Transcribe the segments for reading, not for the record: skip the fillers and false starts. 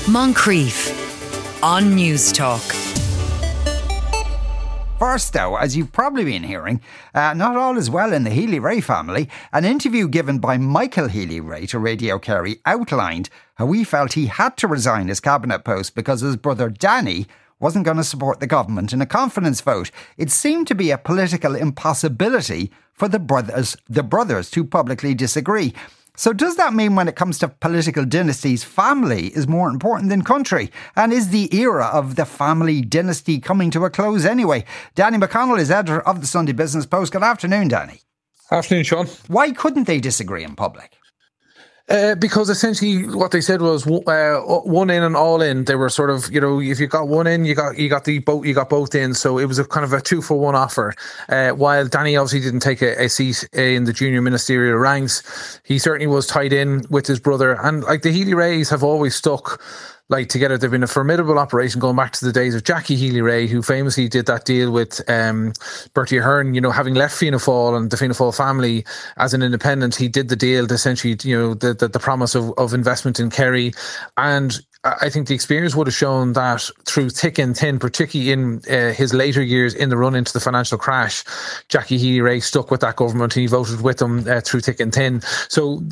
Moncrief on News Talk. First, though, as you've probably been hearing, not all is well in the Healy-Rae family. An interview given by Michael Healy-Rae to Radio Kerry outlined how he felt he had to resign his cabinet post because his brother Danny wasn't going to support the government in a confidence vote. It seemed to be a political impossibility for the brothers to publicly disagree. So does that mean when it comes to political dynasties, family is more important than country? And is the era of the family dynasty coming to a close anyway? Danny McConnell is editor of the Sunday Business Post. Good afternoon, Danny. Afternoon, Sean. Why couldn't they disagree in public? Because essentially what they said was one in and all in. They were sort of, if you got one in, you got both in. So it was a kind of a 2-for-1 offer. While Danny obviously didn't take a seat in the junior ministerial ranks, he certainly was tied in with his brother. And like the Healy-Raes have always stuck together. They've been a formidable operation going back to the days of Jackie Healy-Rae, who famously did that deal with Bertie Ahern, having left Fianna Fáil and the Fianna Fáil family as an independent. He did the deal to essentially, the promise of investment in Kerry. And I think the experience would have shown that through thick and thin, particularly in his later years in the run into the financial crash, Jackie Healy-Rae stuck with that government and he voted with them through thick and thin. So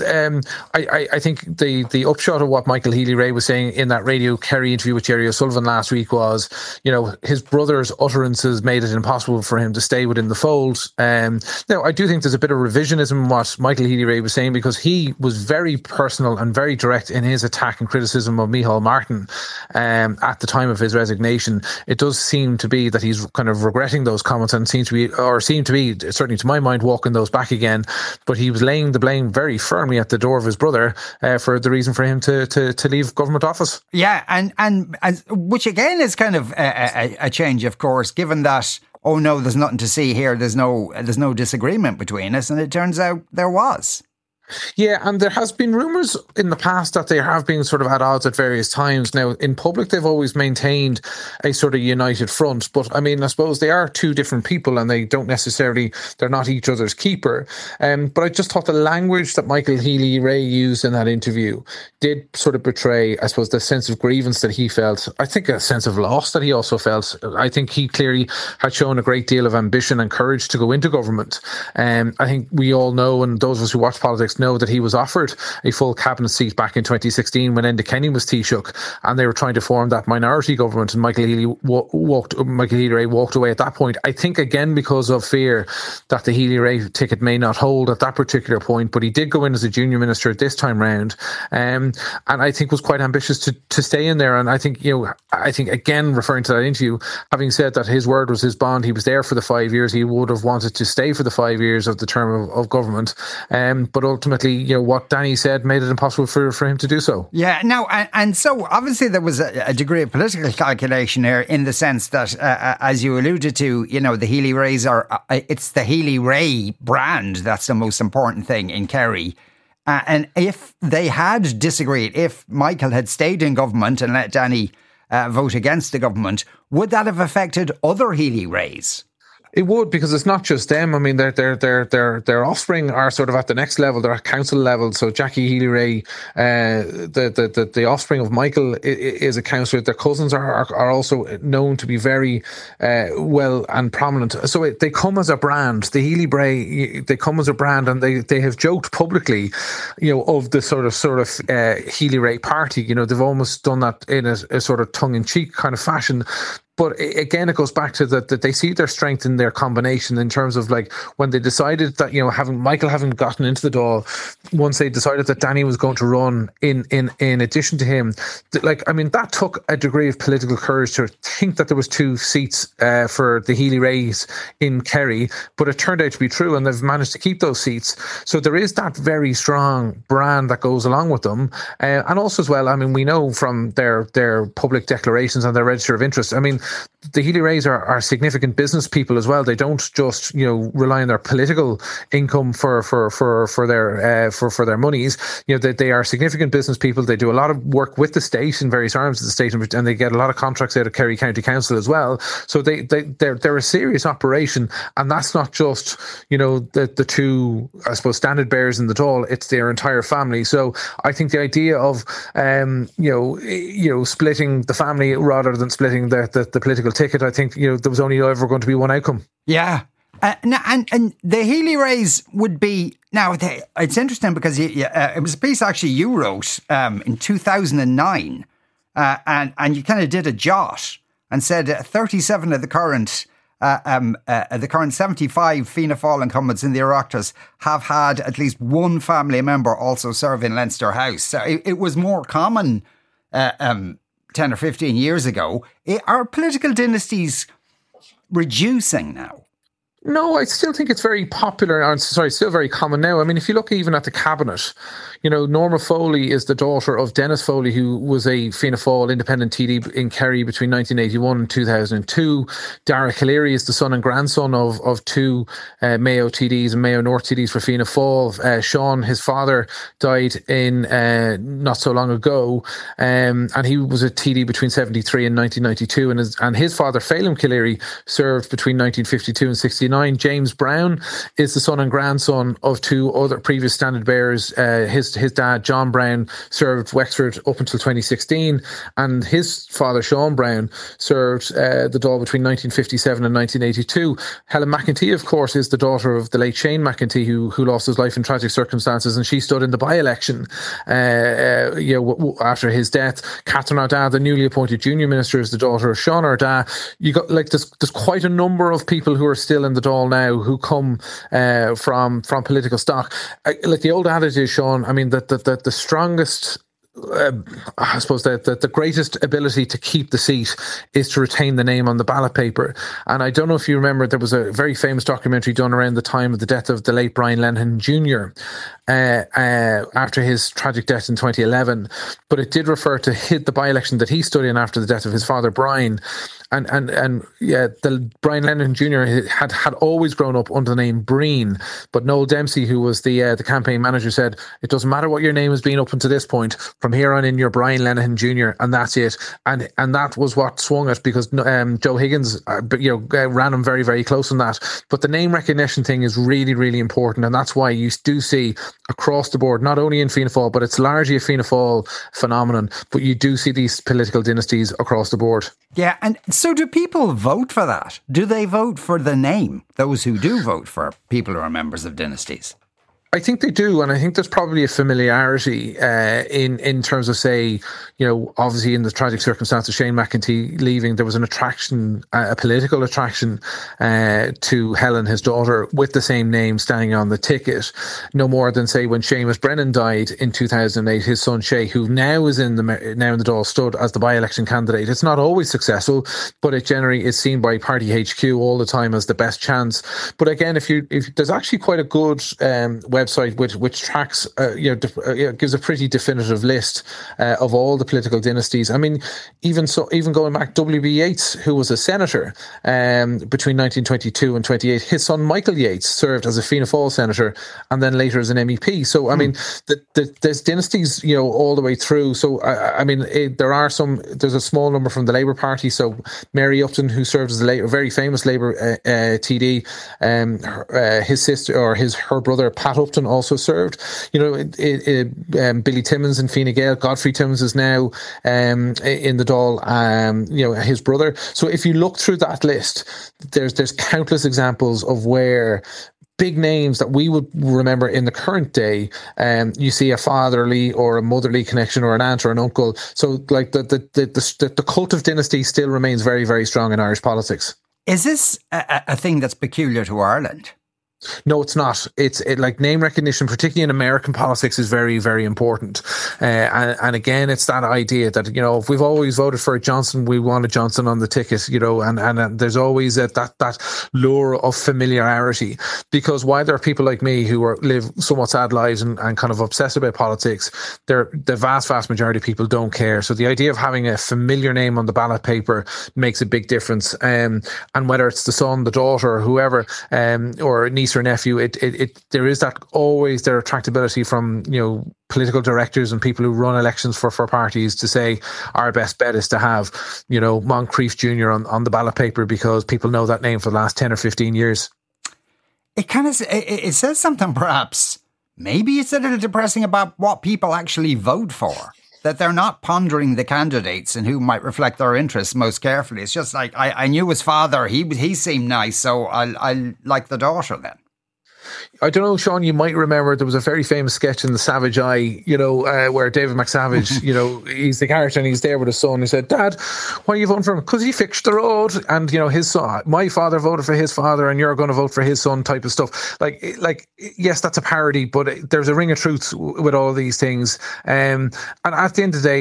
I think the upshot of what Michael Healy-Rae was saying in that Radio Kerry interview with Jerry O'Sullivan last week was, his brother's utterances made it impossible for him to stay within the fold. Now, I do think there's a bit of revisionism in what Michael Healy-Rae was saying, because he was very personal and very direct in his attack and criticism of Micheál Martin at the time of his resignation. It does seem to be that he's kind of regretting those comments and seem to be, certainly to my mind, walking those back again. But he was laying the blame very firmly at the door of his brother for the reason for him to leave government office. Yeah, and which again is kind of a change, of course, given that, oh no, there's nothing to see here, there's no disagreement between us, and it turns out there was. Yeah, and there has been rumours in the past that they have been sort of at odds at various times. Now, in public, they've always maintained a sort of united front. But, I mean, I suppose they are two different people and they don't necessarily, they're not each other's keeper. But I just thought the language that Michael Healy-Rae used in that interview did sort of betray, I suppose, the sense of grievance that he felt. I think a sense of loss that he also felt. I think he clearly had shown a great deal of ambition and courage to go into government. I think we all know, and those of us who watch politics know, that he was offered a full cabinet seat back in 2016 when Enda Kenny was Taoiseach, and they were trying to form that minority government, and Michael Healy-Rae walked away at that point. I think again because of fear that the Healy-Rae ticket may not hold at that particular point, but he did go in as a junior minister this time round, and I think was quite ambitious to stay in there. And I think again, referring to that interview, having said that his word was his bond, he was there for the 5 years, he would have wanted to stay for the 5 years of the term of government, but ultimately, what Danny said made it impossible for him to do so. Yeah, no, and so obviously there was a degree of political calculation here, in the sense that, as you alluded to, the Healy-Raes it's the Healy-Rae brand that's the most important thing in Kerry. And if they had disagreed, if Michael had stayed in government and let Danny vote against the government, would that have affected other Healy-Raes? It would, because it's not just them. I mean, their offspring are sort of at the next level. They're at council level. So Jackie Healy-Rae, the offspring of Michael, is a councillor. Their cousins are also known to be very well and prominent. So they come as a brand. The Healy-Rae, they come as a brand, and they have joked publicly, of the sort of Healy-Rae party. They've almost done that in a sort of tongue-in-cheek kind of fashion. But again, it goes back to that they see their strength in their combination, in terms of when they decided that, having gotten into the Dáil, once they decided that Danny was going to run in addition to him, that took a degree of political courage to think that there was 2 seats for the Healy-Raes in Kerry, but it turned out to be true, and they've managed to keep those seats. So there is that very strong brand that goes along with them. And also as well, we know from their public declarations and their register of interest, the Healy-Raes are significant business people as well. They don't just, rely on their political income for their monies. They are significant business people. They do a lot of work with the state in various arms of the state, and they get a lot of contracts out of Kerry County Council as well. So they're a serious operation, and that's not just the two, I suppose, standard bearers in the Dáil. It's their entire family. So I think the idea of splitting the family rather than splitting the political ticket, I think there was only ever going to be one outcome. Yeah. And the Healy-Raes would be now. It's interesting because it was a piece actually you wrote in 2009, and you kind of did a jot and said 37 of the current 75 Fianna Fáil incumbents in the Oireachtas have had at least one family member also serve in Leinster House. So it was more common 10 or 15 years ago. Are political dynasties reducing now? No, I still think it's very popular. Still very common now. I mean, if you look even at the cabinet, Norma Foley is the daughter of Dennis Foley, who was a Fianna Fáil independent TD in Kerry between 1981 and 2002. Dara Calleary is the son and grandson of two Mayo TDs and Mayo North TDs for Fianna Fáil. Sean, his father, died in not so long ago, and he was a TD between 73 and 1992, and his father, Phelim Calleary, served between 1952 and 69. James Brown is the son and grandson of two other previous standard bearers. His dad, John Brown, served Wexford up until 2016, and his father, Sean Brown, served the Dáil between 1957 and 1982. Helen McEntee, of course, is the daughter of the late Shane McEntee, who lost his life in tragic circumstances, and she stood in the by-election after his death. Catherine Ardagh, the newly appointed junior minister, is the daughter of Sean Ardagh. You got there's quite a number of people who are still in the Dáil now who come from political stock. Like the old adage is, Sean, I mean, that the strongest, I suppose the greatest ability to keep the seat is to retain the name on the ballot paper. And I don't know if you remember, there was a very famous documentary done around the time of the death of the late Brian Lenihan Jr. After his tragic death in 2011, but it did refer to the by-election that he stood in after the death of his father Brian. And the Brian Lenihan Jr. had always grown up under the name Breen, but Noel Dempsey, who was the campaign manager, said it doesn't matter what your name has been up until this point. From here on in, you're Brian Lenihan Jr. and that's it. And that was what swung it, because Joe Higgins, ran him very, very close on that. But the name recognition thing is really, really important, and that's why you do see across the board, not only in Fianna Fáil, but it's largely a Fianna Fáil phenomenon. But you do see these political dynasties across the board. Yeah, and so do people vote for that? Do they vote for the name? Those who do vote for people who are members of dynasties? I think they do, and I think there's probably a familiarity in terms of, say, obviously in the tragic circumstance of Shane McEntee leaving, there was an attraction, a political attraction to Helen, his daughter, with the same name standing on the ticket. No more than, say, when Seamus Brennan died in 2008, his son Shay, who now is in the Dáil, stood as the by-election candidate. It's not always successful, but it generally is seen by Party HQ all the time as the best chance. But again, if there's actually quite a good website which tracks, gives a pretty definitive list of all the political dynasties. I mean, even going back, W.B. Yeats, who was a senator between 1922 and 28, his son Michael Yeats served as a Fianna Fáil senator and then later as an MEP. So I mean, there's dynasties, all the way through. So there's a small number from the Labour Party. So Mary Upton, who served as a very famous Labour TD, his sister or her brother Pat Upton also served. Billy Timmins and Fine Gael. Godfrey Timmins is now in the Dáil. His brother. So if you look through that list, there's countless examples of where big names that we would remember in the current day, you see a fatherly or a motherly connection or an aunt or an uncle. So like the cult of dynasty still remains very, very strong in Irish politics. Is this a thing that's peculiar to Ireland? No, it's not. It's like name recognition, particularly in American politics, is very, very important. And again, it's that idea that, if we've always voted for a Johnson, we want a Johnson on the ticket, and there's always that lure of familiarity. Because while there are people like me who live somewhat sad lives and kind of obsessed about politics, the vast majority of people don't care. So the idea of having a familiar name on the ballot paper makes a big difference. And whether it's the son, the daughter, or whoever, or a niece or nephew, there is that always their attractability from political directors and people who run elections for parties to say our best bet is to have Moncrief Jr. on the ballot paper because people know that name for the last 10 or 15 years. It says something, perhaps maybe it's a little depressing about what people actually vote for, that they're not pondering the candidates and who might reflect their interests most carefully. It's just like, I knew his father, he seemed nice, so I like the daughter then. I don't know, Sean, you might remember there was a very famous sketch in The Savage Eye, where David McSavage, he's the character and he's there with his son. He said, "Dad, why are you voting for him?" "Because he fixed the road." And, his son, my father voted for his father and you're going to vote for his son type of stuff. Like, yes, that's a parody, but there's a ring of truth with all these things. And at the end of the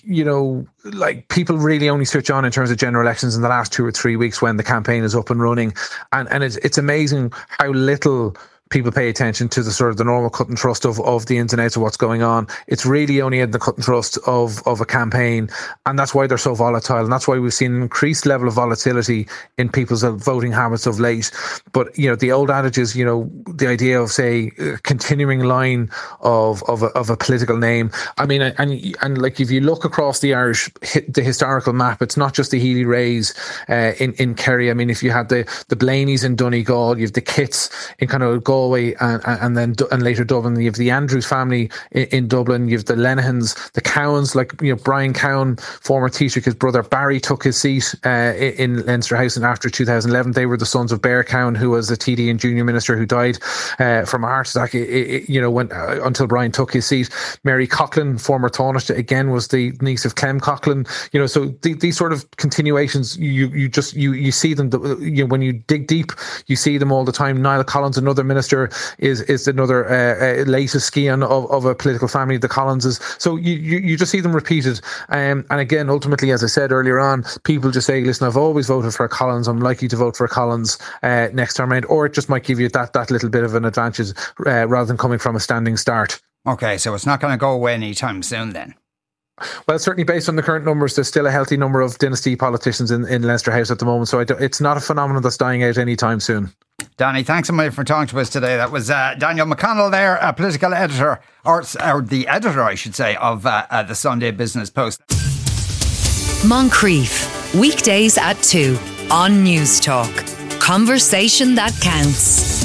day, people really only switch on in terms of general elections in the last 2 or 3 weeks when the campaign is up and running. And it's amazing how little people pay attention to the sort of the normal cut and thrust of the ins and outs of what's going on. It's really only in the cut and thrust of a campaign, and that's why they're so volatile, and that's why we've seen an increased level of volatility in people's voting habits of late. But the old adage is, the idea of, say, a continuing line of a political name. I mean, and like if you look across the the historical map, it's not just the Healy-Raes in Kerry. I mean, if you had the Blaneys in Donegal, you have the Kitts in kind of Galway and later Dublin. You have the Andrews family in Dublin. You have the Lenahans, the Cowans, like Brian Cowan, former Taoiseach, his brother Barry took his seat in Leinster House, and after 2011 they were the sons of Bear Cowan, who was the TD and junior minister who died from a heart attack. Until Brian took his seat. Mary Coughlin, former Taoiseach, again was the niece of Clem Coughlin. So these sort of continuations, you see them. When you dig deep, you see them all the time. Niall Collins, another minister, is another latest scion of a political family, the Collinses. So you just see them repeated. And again, ultimately, as I said earlier on, people just say, listen, I've always voted for a Collins, I'm likely to vote for a Collins next time round, or it just might give you that little bit of an advantage rather than coming from a standing start. Okay, so it's not going to go away anytime soon then? Well, certainly based on the current numbers, there's still a healthy number of dynasty politicians in Leinster House at the moment, so it's not a phenomenon that's dying out anytime soon. Danny, thanks a million for talking to us today. That was Daniel McConnell there, a political editor, or the editor, I should say, of the Sunday Business Post. Moncrief, weekdays at 2 on News Talk. Conversation that counts.